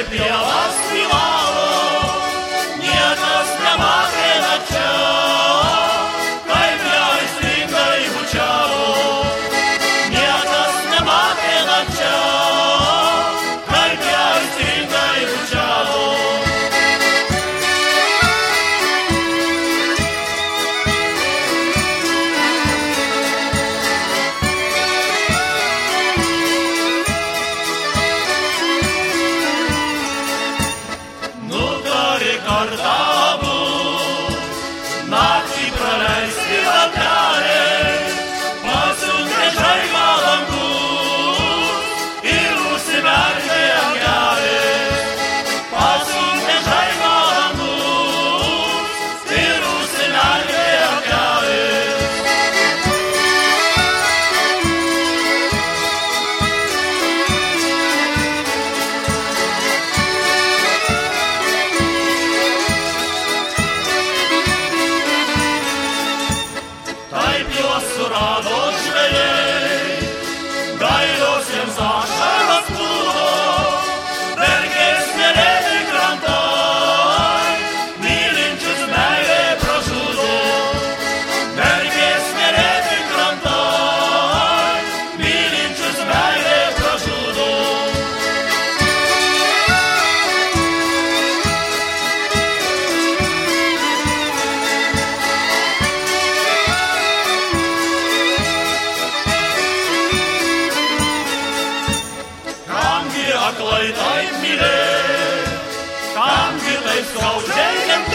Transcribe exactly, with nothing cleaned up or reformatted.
pievas tylavo, niekas nematė tačiau, kaip jie aistringai bučiavo. Niekas nematė tačiau, kaip jie aistringai bučiavo. Kartą abu naktį praleisti lapeliai, pasiuntė žaibą dangus ir užsimerkė angeliai. Pasiuntė žaibą dangus ir užsimerkė angeliai. Taip juos surado žvejai, gaidos jiems ašaros plūdo, verkės nereti krantai, mylinčius meilė pražudo. Verkės nereti krantai, mylinčius meilė pražudo. Aklai taip mylėt, kamgi taip skaudžiai